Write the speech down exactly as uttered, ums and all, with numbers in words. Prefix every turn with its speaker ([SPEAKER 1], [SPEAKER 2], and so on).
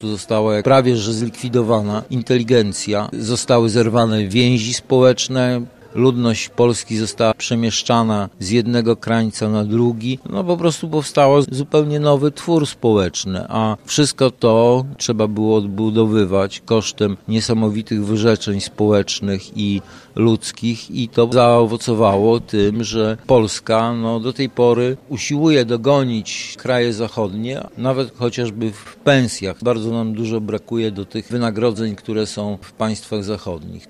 [SPEAKER 1] Została prawie że zlikwidowana inteligencja, zostały zerwane więzi społeczne, ludność Polski została przemieszczana z jednego krańca na drugi. No po prostu powstał zupełnie nowy twór społeczny, a wszystko to trzeba było odbudowywać kosztem niesamowitych wyrzeczeń społecznych i ludzkich i to zaowocowało tym, że Polska no, do tej pory usiłuje dogonić kraje zachodnie, nawet chociażby w pensjach. Bardzo nam dużo brakuje do tych wynagrodzeń, które są w państwach zachodnich.